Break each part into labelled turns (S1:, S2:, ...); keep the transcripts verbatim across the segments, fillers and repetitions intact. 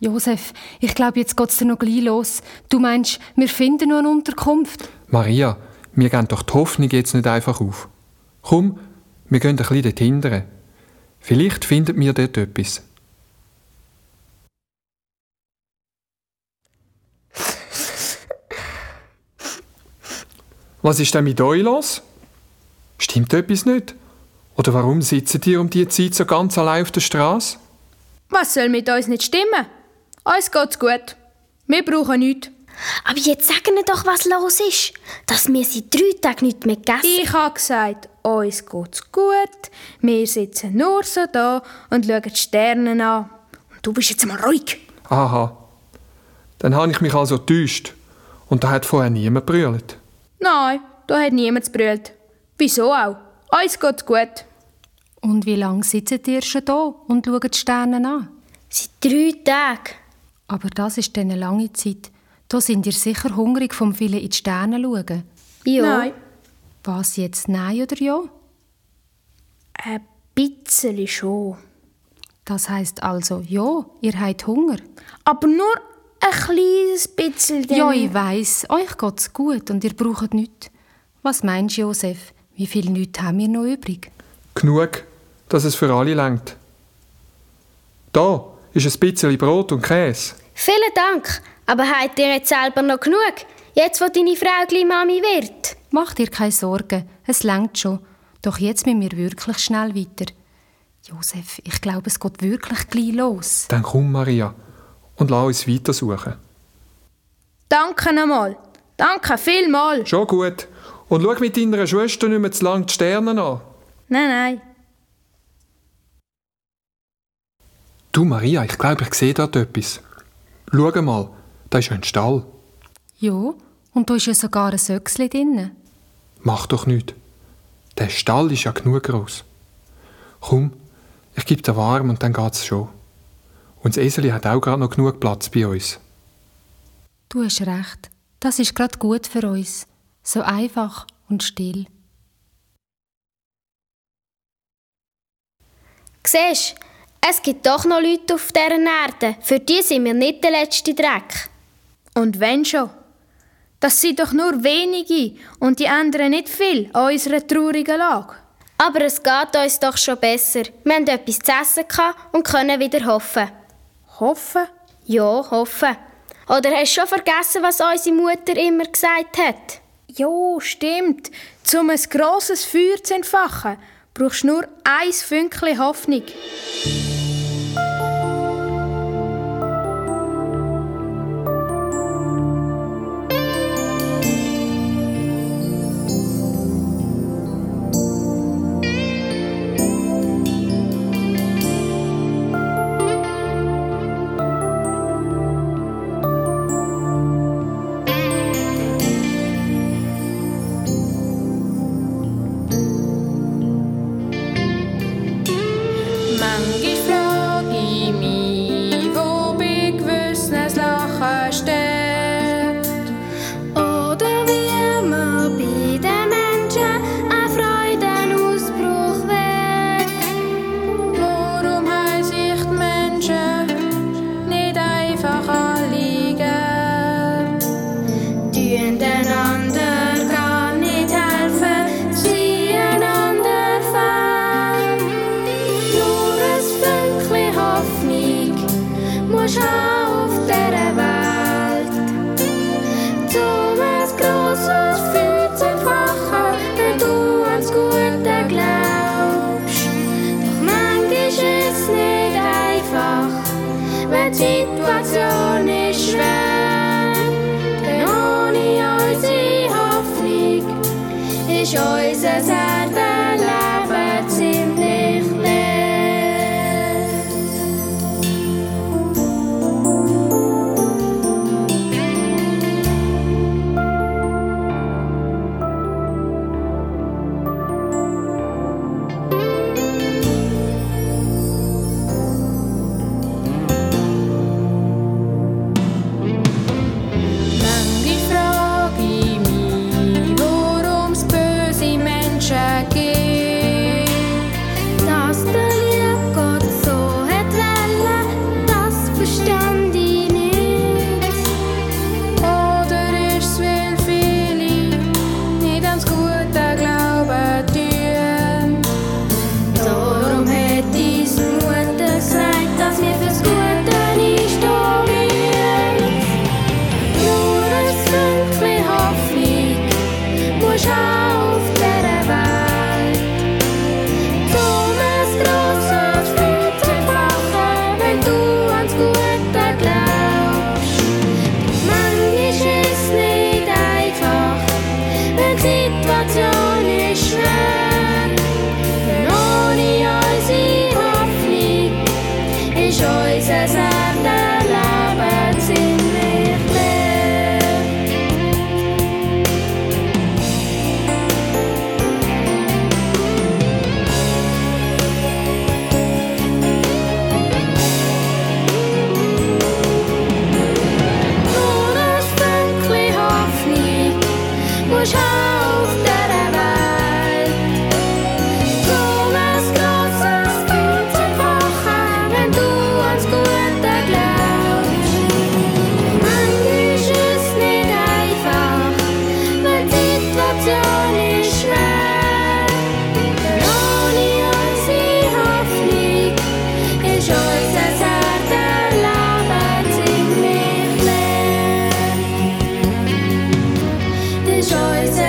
S1: Josef, ich glaube, jetzt geht es dir noch gleich los. Du meinst, wir finden noch eine Unterkunft?
S2: Maria, wir geben doch die Hoffnung jetzt nicht einfach auf. Komm, wir gehen ein bisschen dort hindern. Vielleicht finden wir dort etwas. Was ist denn mit euch los? Stimmt etwas nicht? Oder warum sitzen ihr um diese Zeit so ganz allein auf der Straße?
S3: Was soll mit uns nicht stimmen? Uns geht's gut. Wir brauchen nichts.
S4: Aber jetzt sagen wir doch, was los ist. Dass wir seit drei Tagen nichts mehr gegessen haben.
S3: Ich habe gesagt, uns geht's gut. Wir sitzen nur so da und schauen die Sterne an. Und du bist jetzt mal ruhig.
S2: Aha. Dann habe ich mich also getäuscht. Und da hat vorher niemand gebrüllt.
S3: Nein, da hat niemand gebrüllt. Wieso auch? Uns geht's gut.
S1: Und wie lange sitzt ihr schon da und schaut die Sterne an?
S4: Seit drei Tagen.
S1: Aber das ist dann eine lange Zeit. Da sind ihr sicher hungrig vom vielen in die Sterne schauen.
S4: Ja.
S3: Nein.
S1: Was jetzt, nein oder ja?
S3: Ein bisschen schon.
S1: Das heisst also, ja, ihr habt Hunger.
S3: Aber nur ein kleines bisschen.
S1: Ja, ich weiss, euch geht's gut und ihr braucht nichts. Was meinst du, Josef? Wie viele Leute haben wir noch übrig?
S2: Genug, dass es für alle reicht. Da ist ein bisschen Brot und Käse.
S4: Vielen Dank. Aber habt ihr jetzt selber noch genug? Jetzt, wo deine Frau gleich Mami wird?
S1: Mach dir keine Sorgen, es reicht schon. Doch jetzt müssen wir wirklich schnell weiter. Josef, ich glaube, es geht wirklich gleich los.
S2: Dann komm, Maria, und lass uns weitersuchen.
S3: Danke nochmal. Danke vielmals.
S2: Schon gut. Und schau mit deiner Schwester nicht mehr zu lange die Sterne an.
S3: Nein, nein.
S2: Du, Maria, ich glaube, ich sehe dort etwas. Schau mal, da ist ein Stall.
S1: Ja, und da ist ja sogar ein Söcksli drin.
S2: Mach doch nichts. Der Stall ist ja genug gross. Komm, ich gebe dir warm und dann geht's schon. Und das Eseli hat auch gerade noch genug Platz bei uns.
S1: Du hast recht. Das ist gerade gut für uns. So einfach und still.
S4: Siehst du, es gibt doch noch Leute auf dieser Erde. Für die sind wir nicht der letzte Dreck.
S3: Und wenn schon? Das sind doch nur wenige und die ändern nicht viel an unserer traurigen Lage.
S4: Aber es geht uns doch schon besser. Wir haben etwas zu essen gehabt und können wieder hoffen.
S3: Hoffen?
S4: Ja, hoffen. Oder hast du schon vergessen, was unsere Mutter immer gesagt hat?
S3: Ja, stimmt. Um ein grosses Feuer zu entfachen, brauchst du nur ein Fünkchen Hoffnung.
S4: Die Situation ist schwer, denn ohne unsere Hoffnung ist unser Erdenleben ziemlich leer.
S3: Manchmal frage ich mich, warum es böse Menschen gibt.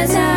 S5: Sag